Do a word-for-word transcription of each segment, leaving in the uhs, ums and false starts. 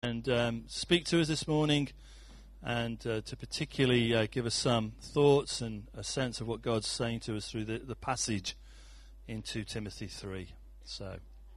and um, speak to us this morning, and uh, to particularly uh, give us some thoughts and a sense of what God's saying to us through the, the passage in Second Timothy three. So,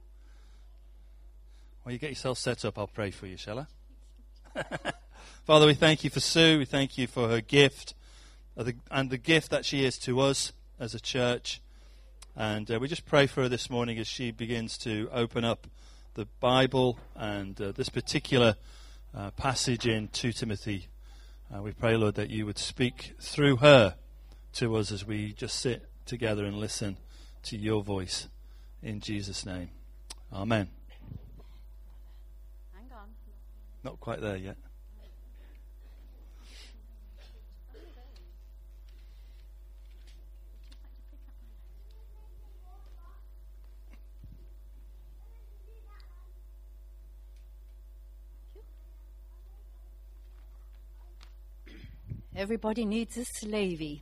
while you get yourself set up, I'll pray for you, shall I? Father, we thank you for Sue. We thank you for her gift and the gift that she is to us as a church. And uh, we just pray for her this morning as she begins to open up the Bible and uh, this particular uh, passage in Second Timothy. Uh, we pray, Lord, that you would speak through her to us as we just sit together and listen to your voice. In Jesus' name. Amen. Hang on. Not quite there yet. Everybody needs a slavey.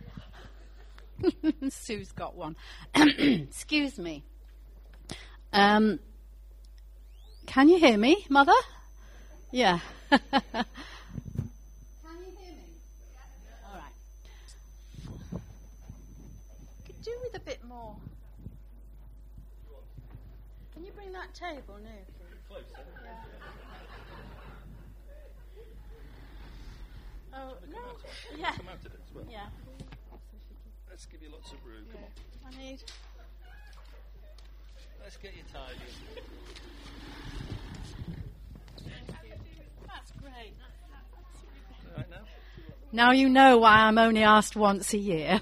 Sue's got one. Excuse me. Um, can you hear me, Mother? Yeah. Can you hear me? All right. Could do with a bit more. Can you bring that table near, please? Yeah. Oh, no. Yeah. Come out of it as well. Yeah. Let's give you lots of room. Come Yeah. on. I need. Let's get you tied in. That's great. All right now? Now you know why I'm only asked once a year.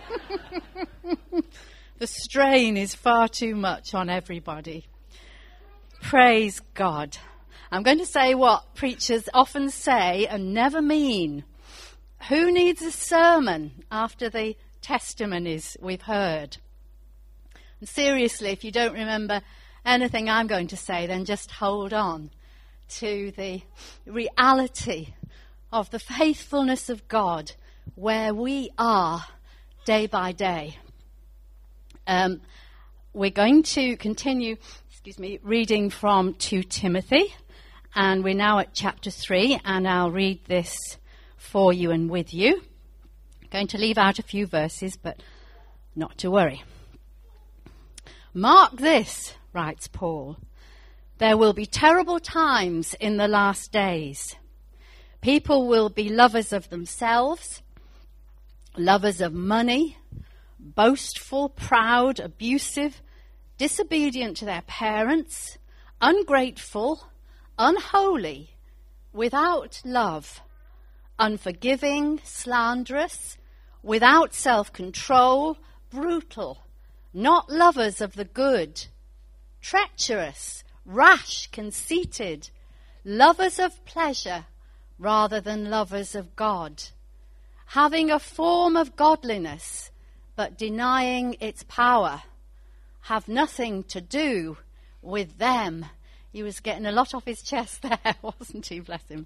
The strain is far too much on everybody. Praise God. I'm going to say what preachers often say and never mean. Who needs a sermon after the testimonies we've heard? And seriously, if you don't remember anything I'm going to say, then just hold on to the reality of the faithfulness of God where we are day by day. Um, we're going to continue, excuse me, reading from Second Timothy. And we're now at chapter three, and I'll read this for you and with you. I'm going to leave out a few verses, but not to worry. Mark this, writes Paul. There will be terrible times in the last days. People will be lovers of themselves, lovers of money, boastful, proud, abusive, disobedient to their parents, ungrateful, unholy, without love, unforgiving, slanderous, without self-control, brutal, not lovers of the good, treacherous, rash, conceited, lovers of pleasure rather than lovers of God, having a form of godliness but denying its power, have nothing to do with them. He was getting a lot off his chest there, wasn't he? Bless him.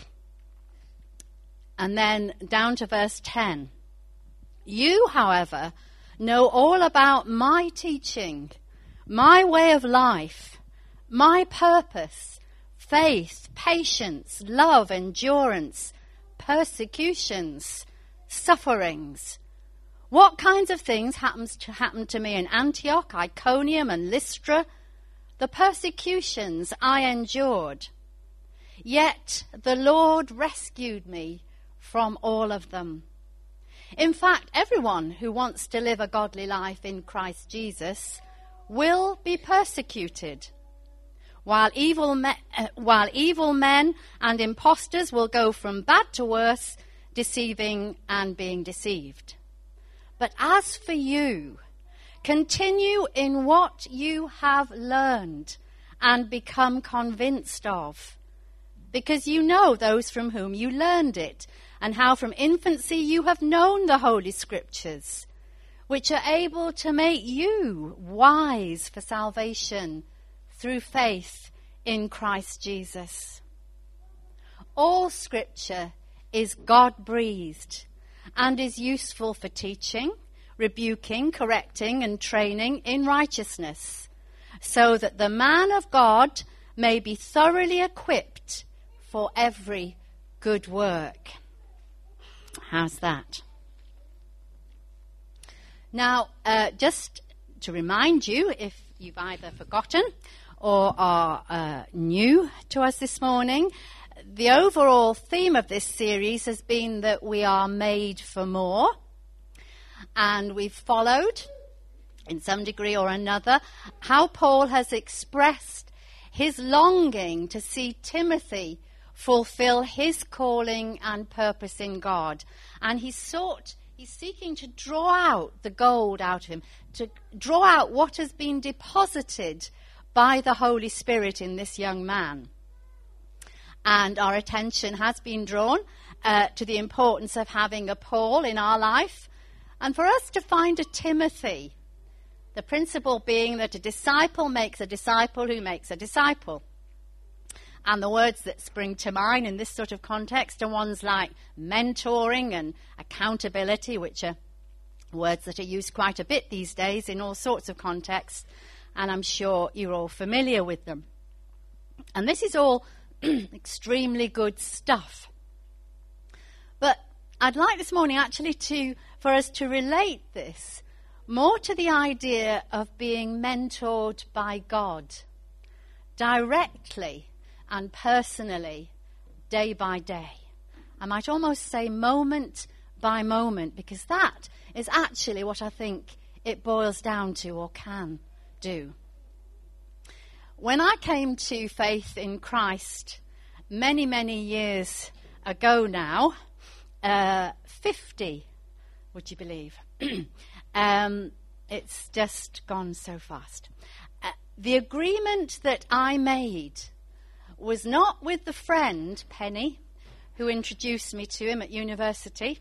And then down to verse ten. You, however, know all about my teaching, my way of life, my purpose, faith, patience, love, endurance, persecutions, sufferings. What kinds of things happens to happen to me in Antioch, Iconium, and Lystra? The persecutions I endured, yet the Lord rescued me from all of them. In fact, everyone who wants to live a godly life in Christ Jesus will be persecuted, while evil, me- uh, while evil men and impostors will go from bad to worse, deceiving and being deceived. But as for you, continue in what you have learned and become convinced of, because you know those from whom you learned it, and how from infancy you have known the Holy Scriptures, which are able to make you wise for salvation through faith in Christ Jesus. All Scripture is God-breathed and is useful for teaching, rebuking, correcting, and training in righteousness, so that the man of God may be thoroughly equipped for every good work. How's that? Now, uh, just to remind you, if you've either forgotten or are uh, new to us this morning, the overall theme of this series has been that we are made for more. And we've followed, in some degree or another, how Paul has expressed his longing to see Timothy fulfill his calling and purpose in God. And he sought, he's seeking to draw out the gold out of him, to draw out what has been deposited by the Holy Spirit in this young man. And our attention has been drawn uh, to the importance of having a Paul in our life, and for us to find a Timothy. The principle being that a disciple makes a disciple who makes a disciple. And the words that spring to mind in this sort of context are ones like mentoring and accountability, which are words that are used quite a bit these days in all sorts of contexts, and I'm sure you're all familiar with them. And this is all extremely good stuff. But I'd like this morning actually to for us to relate this more to the idea of being mentored by God directly and personally, day by day. I might almost say moment by moment, because that is actually what I think it boils down to, or can do. When I came to faith in Christ many, many years ago now, uh, fifty, would you believe? um, it's just gone so fast. Uh, the agreement that I made was not with the friend, Penny, who introduced me to him at university.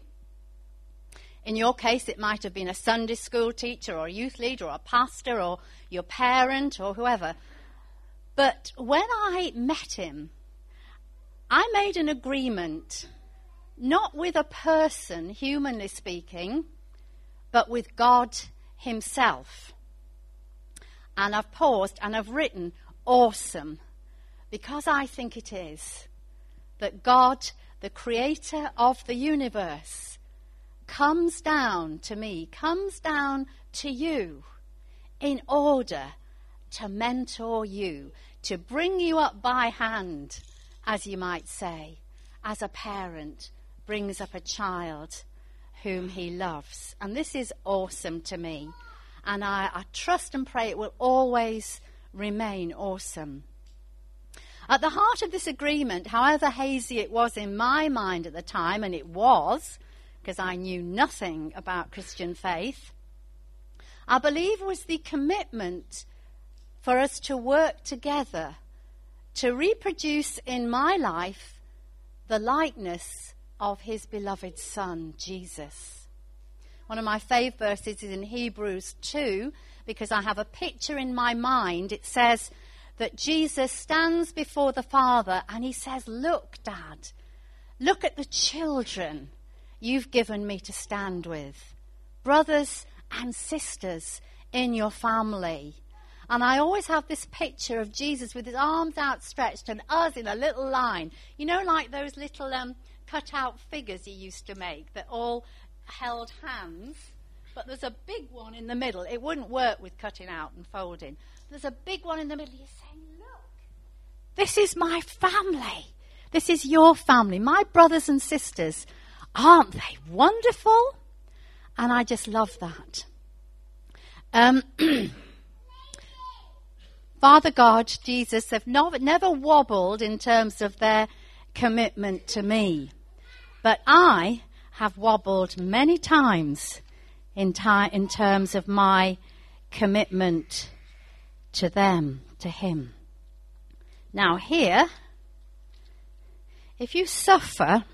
In your case, it might have been a Sunday school teacher or a youth leader or a pastor or your parent or whoever. But when I met him, I made an agreement, not with a person, humanly speaking, but with God himself. And I've paused and I've written awesome, because I think it is that God, the creator of the universe, comes down to me, comes down to you in order to mentor you, to bring you up by hand, as you might say, as a parent brings up a child whom he loves. And this is awesome to me. And I, I trust and pray it will always remain awesome. At the heart of this agreement, however hazy it was in my mind at the time, and it was, because I knew nothing about Christian faith, I believe was the commitment for us to work together to reproduce in my life the likeness of his beloved Son, Jesus. One of my favourite verses is in Hebrews two, because I have a picture in my mind. It says that Jesus stands before the Father and he says, "Look, Dad, look at the children you've given me to stand with, brothers and sisters in your family." And I always have this picture of Jesus with his arms outstretched and us in a little line. You know, like those little um, cut-out figures he used to make that all held hands, but there's a big one in the middle. It wouldn't work with cutting out and folding. There's a big one in the middle. He's saying, "Look, this is my family. This is your family, my brothers and sisters. Aren't they wonderful?" And I just love that. Um, Father God, Jesus have no, never wobbled in terms of their commitment to me. But I have wobbled many times in, ti- in terms of my commitment to them, to him. Now here, if you suffer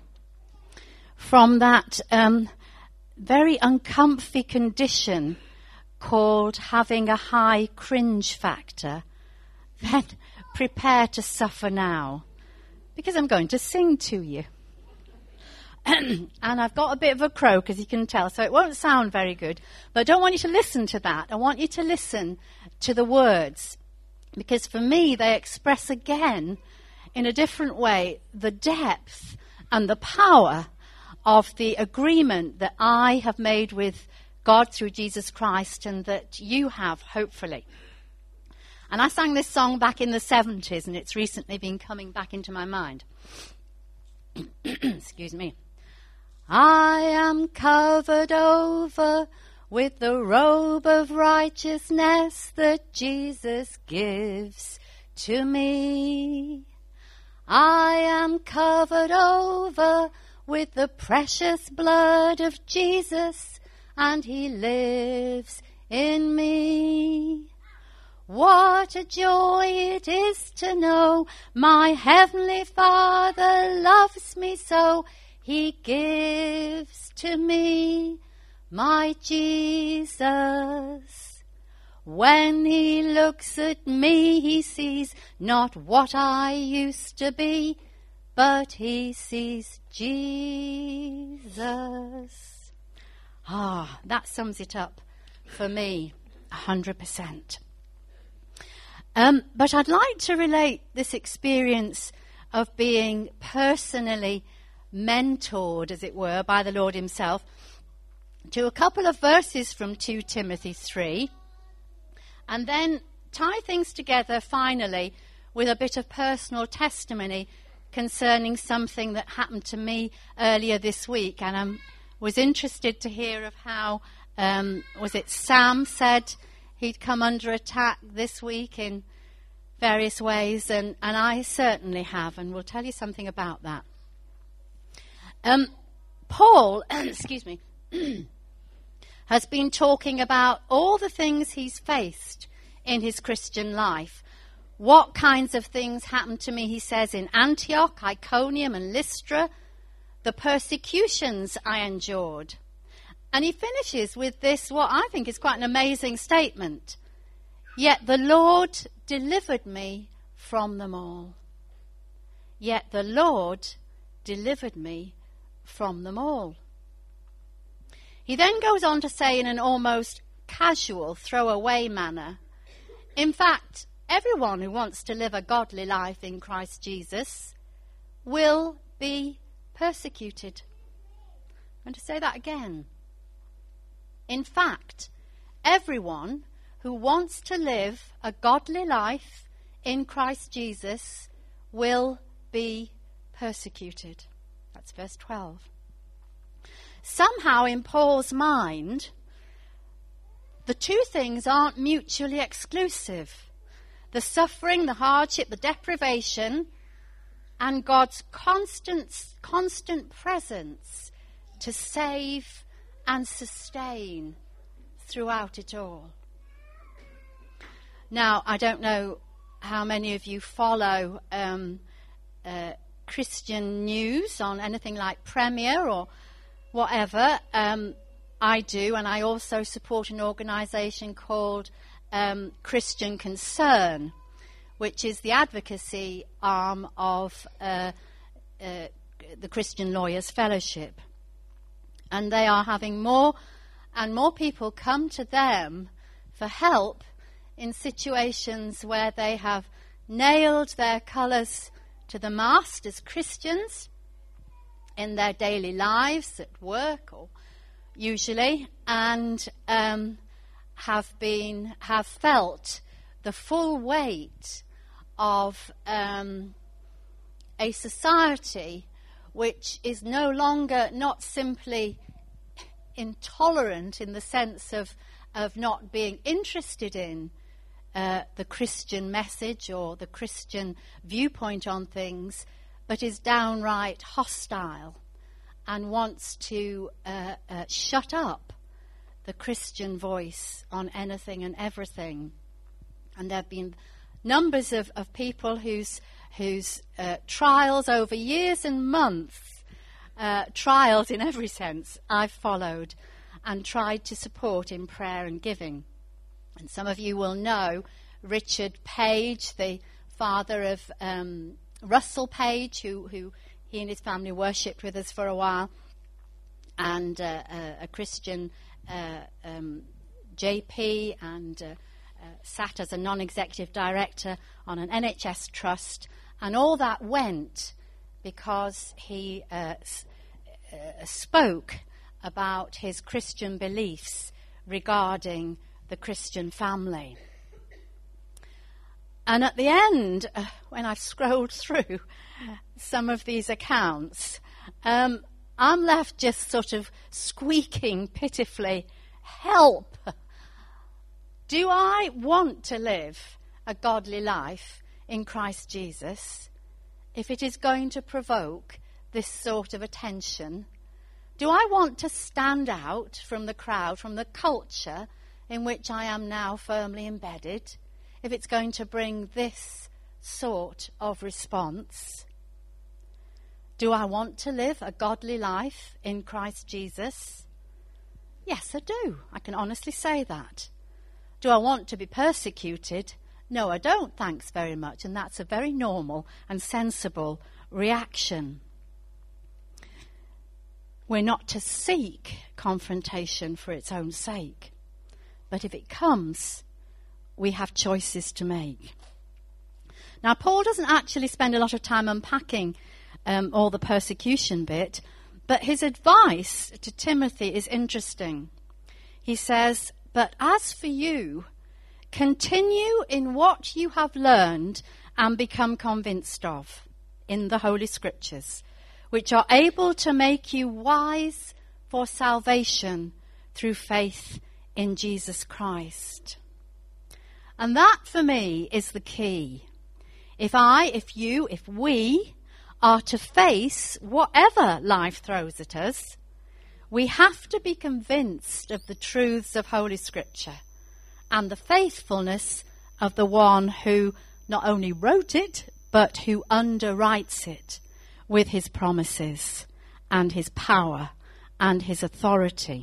from that um, very uncomfy condition called having a high cringe factor, then prepare to suffer now, because I'm going to sing to you. And I've got a bit of a croak, as you can tell, so it won't sound very good. But I don't want you to listen to that. I want you to listen to the words, because for me they express again in a different way the depth and the power of the agreement that I have made with God through Jesus Christ and that you have, hopefully. And I sang this song back in the seventies, and it's recently been coming back into my mind. Excuse me. I am covered over with the robe of righteousness that Jesus gives to me. I am covered over with the precious blood of Jesus, and he lives in me. What a joy it is to know my heavenly Father loves me so. He gives to me my Jesus. When he looks at me, he sees not what I used to be, but he sees Jesus. Ah, that sums it up for me, a hundred percent. Um, but I'd like to relate this experience of being personally mentored, as it were, by the Lord himself to a couple of verses from Second Timothy three, and then tie things together finally with a bit of personal testimony concerning something that happened to me earlier this week. And I was interested to hear of how, um, was it Sam said he'd come under attack this week in various ways, and, and I certainly have, and we'll tell you something about that. Um, Paul, excuse me, has been talking about all the things he's faced in his Christian life. What kinds of things happened to me, he says, in Antioch, Iconium, and Lystra, the persecutions I endured. And he finishes with this, what I think is quite an amazing statement. Yet the Lord delivered me from them all. Yet the Lord delivered me from them all. He then goes on to say in an almost casual, throwaway manner, in fact, everyone who wants to live a godly life in Christ Jesus will be persecuted. I'm going to say that again. In fact, everyone who wants to live a godly life in Christ Jesus will be persecuted. That's verse twelve. Somehow in Paul's mind, the two things aren't mutually exclusive. The suffering, the hardship, the deprivation, and God's constant, constant presence to save and sustain throughout it all. Now, I don't know how many of you follow um, uh, Christian news on anything like Premier or whatever. Um, I do, and I also support an organisation called um, Christian Concern, which is the advocacy arm of uh, uh, the Christian Lawyers Fellowship. And they are having more and more people come to them for help in situations where they have nailed their colours to the mast as Christians in their daily lives, at work or usually, and um, have been have felt the full weight of um, a society which is no longer not simply intolerant in the sense of of not being interested in uh, the Christian message or the Christian viewpoint on things, but is downright hostile and wants to uh, uh, shut up the Christian voice on anything and everything. And there have been numbers of, of people whose whose uh, trials over years and months, uh, trials in every sense, I've followed and tried to support in prayer and giving. And some of you will know Richard Page, the father of um, Russell Page, who, who he and his family worshipped with us for a while, and uh, a, a Christian uh, um, J P, and uh, uh, sat as a non-executive director on an N H S trust, And all that went because he uh, s- uh, spoke about his Christian beliefs regarding the Christian family. And at the end, uh, when I've scrolled through some of these accounts, um, I'm left just sort of squeaking pitifully, help! Do I want to live a godly life in Christ Jesus if it is going to provoke this sort of attention? Do I want to stand out from the crowd, from the culture in which I am now firmly embedded, if it's going to bring this sort of response? Do I want to live a godly life in Christ Jesus? Yes, I do. I can honestly say that. Do I want to be persecuted? No, I don't, thanks very much. And that's a very normal and sensible reaction. We're not to seek confrontation for its own sake. But if it comes, we have choices to make. Now, Paul doesn't actually spend a lot of time unpacking um, all the persecution bit, but his advice to Timothy is interesting. He says, "But as for you, continue in what you have learned and become convinced of in the Holy Scriptures, which are able to make you wise for salvation through faith in Jesus Christ." And that, for me, is the key. If I, if you, if we are to face whatever life throws at us, we have to be convinced of the truths of Holy Scripture and the faithfulness of the one who not only wrote it, but who underwrites it with his promises and his power and his authority.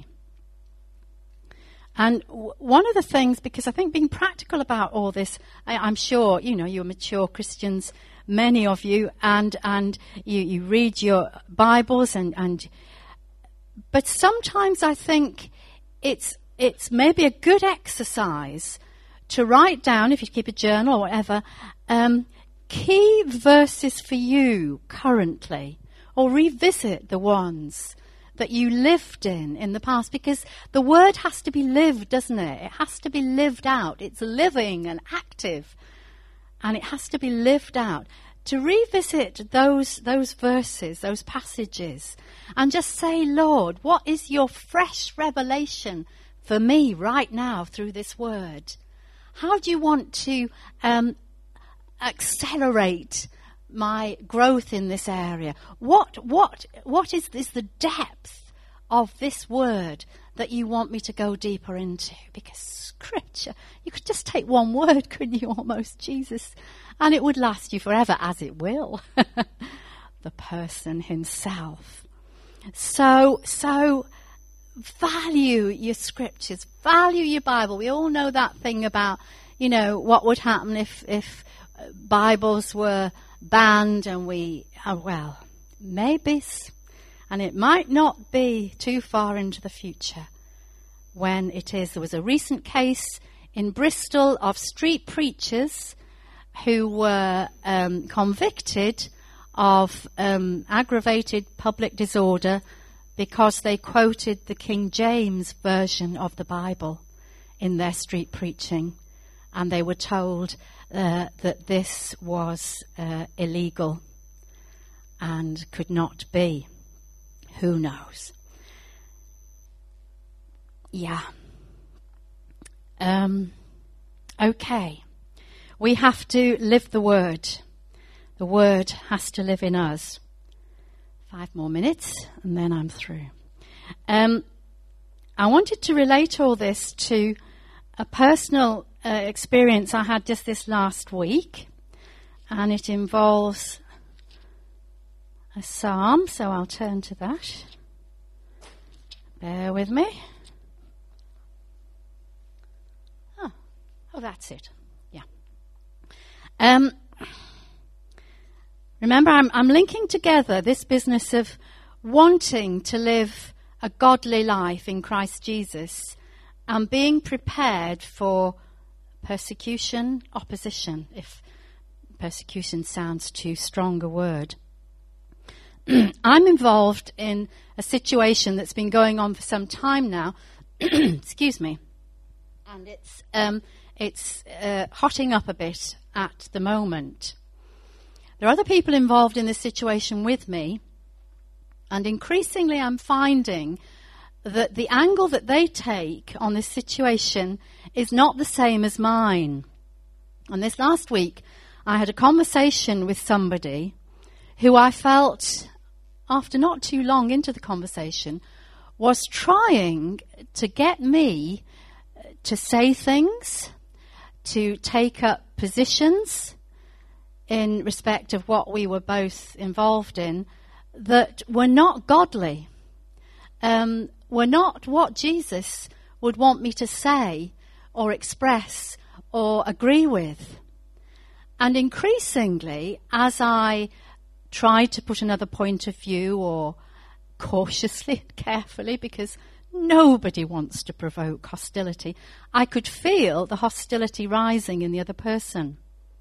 And w- one of the things, because I think being practical about all this, I, I'm sure, you know, you're mature Christians, many of you, and and you, you read your Bibles, and, and but sometimes I think it's it's maybe a good exercise to write down, if you keep a journal or whatever, um, key verses for you currently, or revisit the ones that you lived in in the past, because the word has to be lived, doesn't it? It has to be lived out. It's living and active, and it has to be lived out. To revisit those those verses, those passages, and just say, Lord, what is your fresh revelation for me right now through this word? How do you want to um, accelerate my growth in this area? What what what is is the depth of this word that you want me to go deeper into? Because Scripture, you could just take one word, couldn't you, almost, Jesus, and it would last you forever, as it will. The person himself. So so value your Scriptures, value your Bible. We all know that thing about, you know, what would happen if if Bibles were banned, and we, oh, well, maybe, and it might not be too far into the future when it is. There was a recent case in Bristol of street preachers who were um, convicted of um, aggravated public disorder because they quoted the King James version of the Bible in their street preaching, and they were told Uh, that this was uh, illegal and could not be. Who knows? Yeah. Um, okay. We have to live the word. The word has to live in us. Five more minutes and then I'm through. Um, I wanted to relate all this to a personal Uh, experience I had just this last week, and it involves a psalm, so I'll turn to that. Bear with me. Oh, oh that's it. Yeah. Um, remember, I'm, I'm linking together this business of wanting to live a godly life in Christ Jesus and being prepared for persecution, opposition, if persecution sounds too strong a word. I'm involved in a situation that's been going on for some time now. Excuse me. And it's um, it's uh, hotting up a bit at the moment. There are other people involved in this situation with me, and increasingly I'm finding that the angle that they take on this situation is not the same as mine. And this last week, I had a conversation with somebody who I felt, after not too long into the conversation, was trying to get me to say things, to take up positions in respect of what we were both involved in that were not godly, um, were not what Jesus would want me to say or express or agree with. And increasingly, as I tried to put another point of view, or cautiously and carefully, because nobody wants to provoke hostility, I could feel the hostility rising in the other person.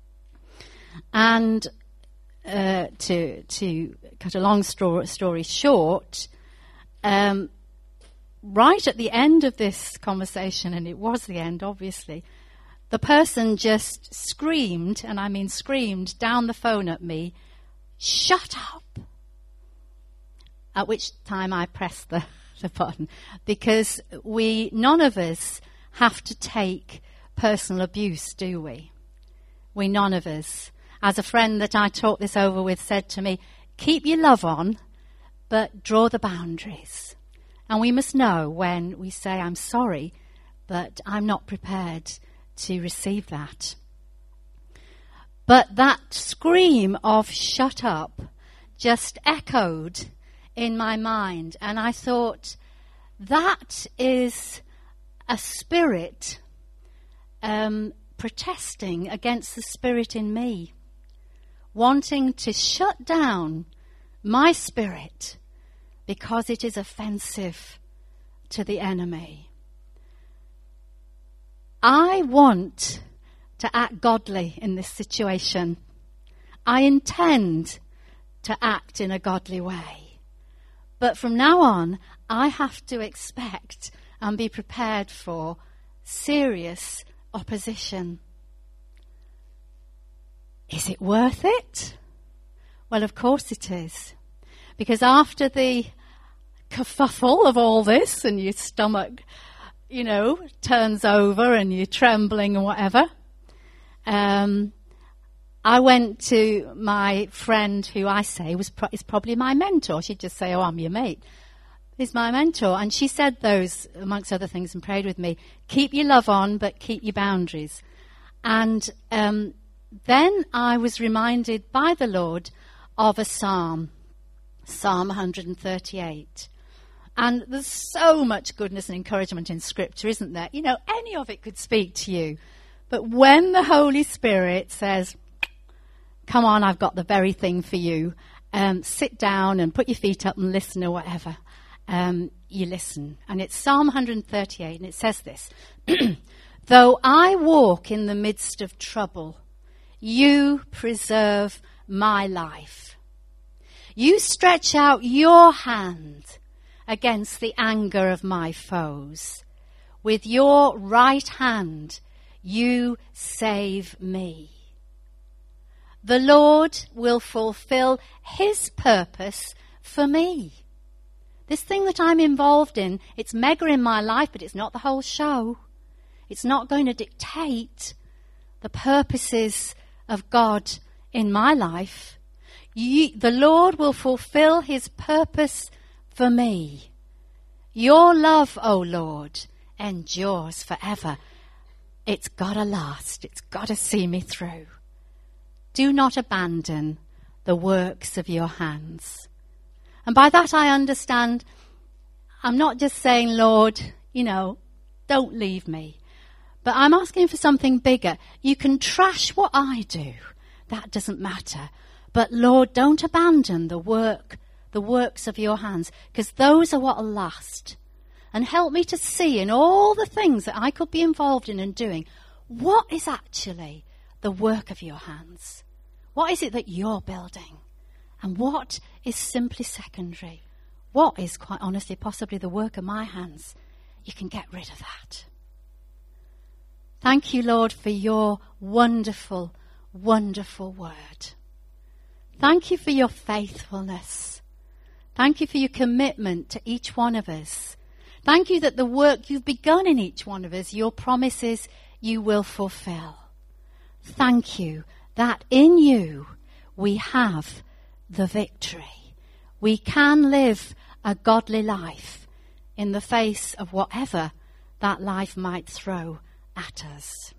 And uh, to to cut a long story, story short, um, right at the end of this conversation, and it was the end, obviously, the person just screamed, and I mean screamed, down the phone at me, "Shut up!" At which time I pressed the, the button, because we, none of us, have to take personal abuse, do we? We, none of us. As a friend that I talked this over with said to me, keep your love on, but draw the boundaries. And we must know when we say, I'm sorry, but I'm not prepared to receive that. But that scream of shut up just echoed in my mind, and I thought, that is a spirit um, protesting against the spirit in me, wanting to shut down my spirit because it is offensive to the enemy. I want to act godly in this situation. I intend to act in a godly way. But from now on, I have to expect and be prepared for serious opposition. Is it worth it? Well, of course it is. Because after the kerfuffle of all this, and your stomach, you know, turns over and you're trembling and whatever, um, I went to my friend, who I say was pro- is probably my mentor. She'd just say, oh, I'm your mate. He's my mentor. And she said those, amongst other things, and prayed with me, keep your love on, but keep your boundaries. And um, then I was reminded by the Lord of a psalm, Psalm one thirty-eight. And there's so much goodness and encouragement in Scripture, isn't there? You know, any of it could speak to you. But when the Holy Spirit says, come on, I've got the very thing for you, um, sit down and put your feet up and listen or whatever, um, you listen. And it's Psalm one thirty-eight, and it says this, though I walk in the midst of trouble, you preserve my life. You stretch out your hand against the anger of my foes. With your right hand, you save me. The Lord will fulfill his purpose for me. This thing that I'm involved in, it's mega in my life, but it's not the whole show. It's not going to dictate the purposes of God in my life. You, the Lord will fulfill his purpose for me. Your love, O Lord, endures forever. It's got to last. It's got to see me through. Do not abandon the works of your hands. And by that I understand, I'm not just saying, Lord, you know, don't leave me. But I'm asking for something bigger. You can trash what I do. That doesn't matter. But Lord, don't abandon the work, the works of your hands, because those are what will last. And help me to see in all the things that I could be involved in and doing, what is actually the work of your hands. What is it that you're building? And what is simply secondary? What is, quite honestly, possibly the work of my hands? You can get rid of that. Thank you, Lord, for your wonderful, wonderful word. Thank you for your faithfulness. Thank you for your commitment to each one of us. Thank you that the work you've begun in each one of us, your promises you will fulfill. Thank you that in you we have the victory. We can live a godly life in the face of whatever that life might throw at us.